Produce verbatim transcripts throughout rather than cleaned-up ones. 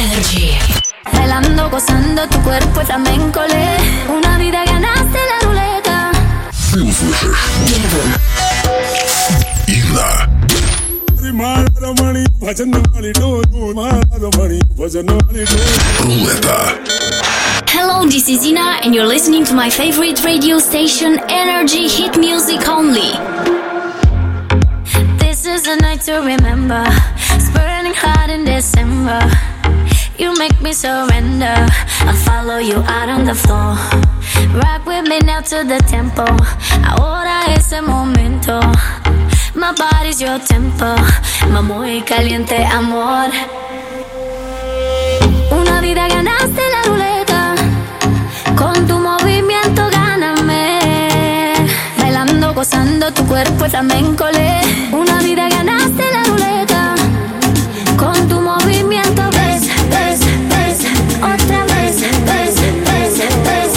Energy. Bailando, gozando, tu cuerpo flamenco le. Una vida ganaste la ruleta. Ты услышишь Первым. Инна. Рулета. Hello, this is Ina, and you're listening to my favorite radio station, Energy Hit Music Only. This is a night to remember. It's burning hot in December. You make me surrender. I'll follow you out on the floor. Rock with me now to the tempo. Ahora es el momento. My body's your tempo. My muy caliente amor. Una vida ganaste la ruleta. Con tu movimiento gáname. Bailando, gozando, tu cuerpo flamenco le. Una vida ganaste la ruleta. Con tu movimiento ves, ves, ves. Otra vez, ves, ves, ves.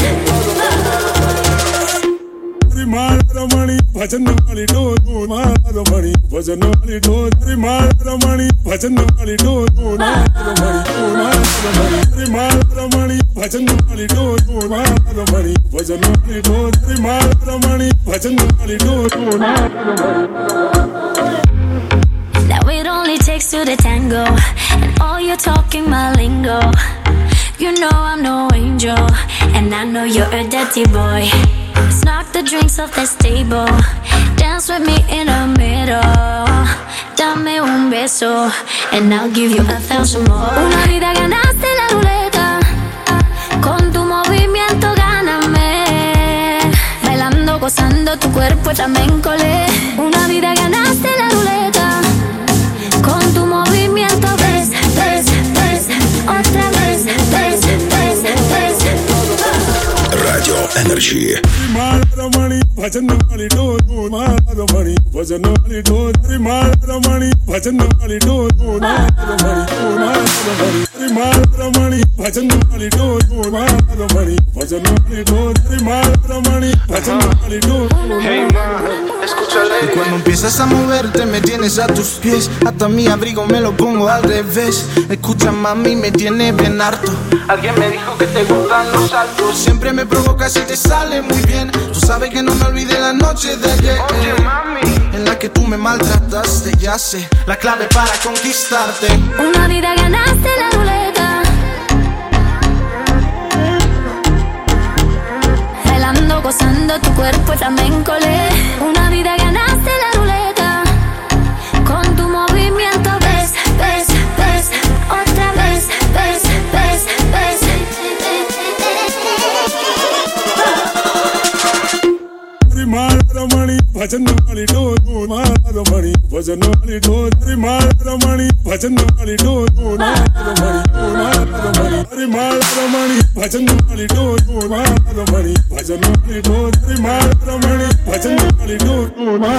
Ramani, bhajan wali do do na Ramani, bhajan wali do Rimal Ramani, bhajan wali do do na Ramani, do na Ramani, Rimal Ramani, bhajan wali do do na Ramani, bhajan wali do Rimal Ramani, bhajan wali do do na Ramani. Now it only takes two to tango, and all you're talking my lingo. You know I'm no angel, and I know you're a dirty boy. Let's knock the drinks off the table. Dance with me in the middle. Dame un beso, and I'll give you a thousand more. Una vida ganaste la ruleta. Con tu movimiento gáname. Bailando, gozando, tu cuerpo flamenco le. Una vida ganaste la ruleta. Con tu movimiento ves, ves, ves. Otra vez, ves, ves, ves. Radio Energy. Ramani, bhajan wali do do na Ramani, bhajan wali do Rimal Ramani, bhajan wali do do na Ramani, do na Ramani, Rimal Ramani, bhajan wali do do na Ramani, bhajan wali do Rimal Ramani, bhajan wali do do na. Hey ma, escúchale. Y cuando empiezas a moverte me tienes a tus pies. Hasta mi abrigo me lo pongo al revés. Escucha mami, me tiene bien harto. Alguien me dijo que te gustan los saltos. Siempre me provocas y te sale muy bien. Tú sabes que no me olvidé la noche de ayer. Oye, mami, en la que tú me maltrataste, ya sé la clave para conquistarte. Una vida ganaste la ruleta. Bailando, gozando, tu cuerpo flamenco le. Una vida ganaste la ruleta. Con tu movimiento ves, ves, ves. Otra vez, ves, ves, ves. Rimal Ramani, bhajan wali do do na Ramani, bhajan wali do Rimal Ramani, bhajan wali do do na Ramani, do na Ramani, Rimal Ramani, bhajan wali do do na Ramani, bhajan wali do Rimal Ramani, bhajan wali do do na